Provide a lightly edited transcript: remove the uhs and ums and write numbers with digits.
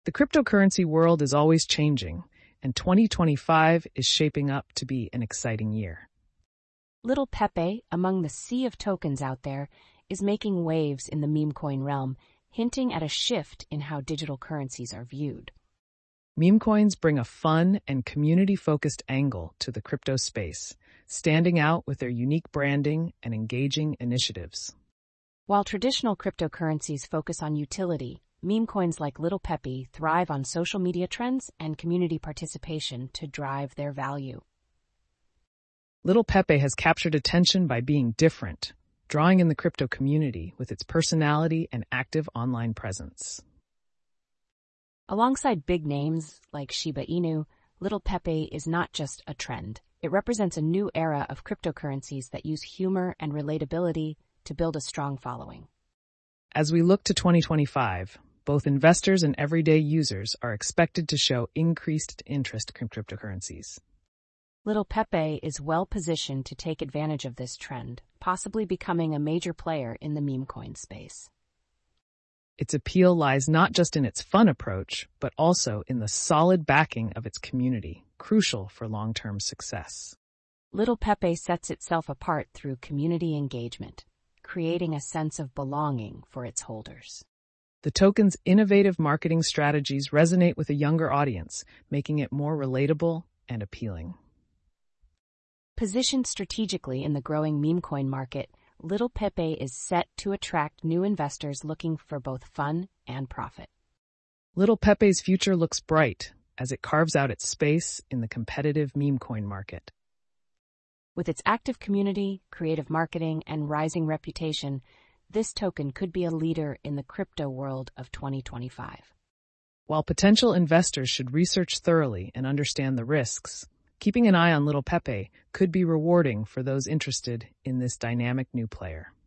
The cryptocurrency world is always changing, and 2025 is shaping up to be an exciting year. Little Pepe, among the sea of tokens out there, is making waves in the meme coin realm, hinting at a shift in how digital currencies are viewed. Meme coins bring a fun and community-focused angle to the crypto space, standing out with their unique branding and engaging initiatives. While traditional cryptocurrencies focus on utility, meme coins like Little Pepe thrive on social media trends and community participation to drive their value. Little Pepe has captured attention by being different, drawing in the crypto community with its personality and active online presence. Alongside big names like Shiba Inu, Little Pepe is not just a trend. It represents a new era of cryptocurrencies that use humor and relatability to build a strong following. As we look to 2025, both investors and everyday users are expected to show increased interest in cryptocurrencies. Little Pepe is well positioned to take advantage of this trend, possibly becoming a major player in the meme coin space. Its appeal lies not just in its fun approach, but also in the solid backing of its community, crucial for long-term success. Little Pepe sets itself apart through community engagement, creating a sense of belonging for its holders. The token's innovative marketing strategies resonate with a younger audience, making it more relatable and appealing. Positioned strategically in the growing meme coin market, Little Pepe is set to attract new investors looking for both fun and profit. Little Pepe's future looks bright as it carves out its space in the competitive meme coin market. With its active community, creative marketing, and rising reputation, this token could be a leader in the crypto world of 2025. While potential investors should research thoroughly and understand the risks, keeping an eye on Little Pepe could be rewarding for those interested in this dynamic new player.